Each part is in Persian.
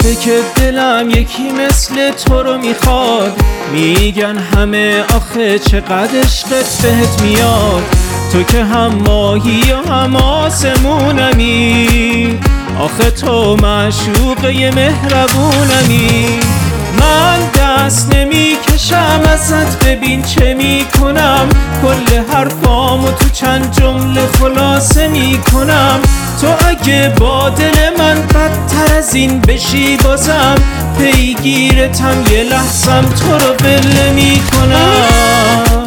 شده که دلم یکی مثل تو رو میخواد. میگن همه آخه چقدر عشقت بهت میاد. تو که هم ماهی و هم آسمونمی، آخه تو معشوقه مهربونمی. من دست نمی کشم ازت، ببین چه می کنم. کل حرفامو تو چند جمله خلاصه می کنم. تو اگه با دل من بدتر از این بشی بازم پیگیرتم، یه لحظم تو رو ول نمی کنم.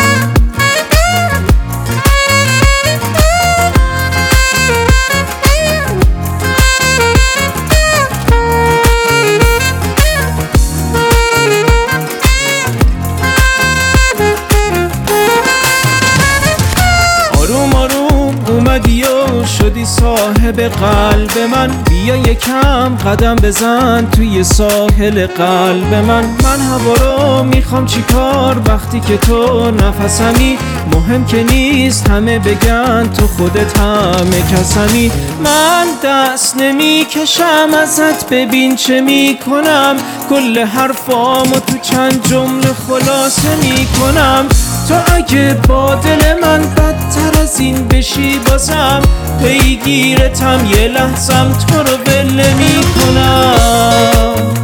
اومدی و شدی صاحب قلب من. بیا یکم قدم بزن توی ساحل قلب من. من هوا رو میخوام چیکار وقتی که تو نفسمی. مهم که نیست همه بگن تو خودت همه کسمی. من دست نمی کشم ازت، ببین چه میکنم. کل حرفامو تو چند جمله خلاصه میکنم. تو اگه با دل من بدتر از این بشی بازم پیگیرتم، یه لحظم تو رو ول نمی کنم.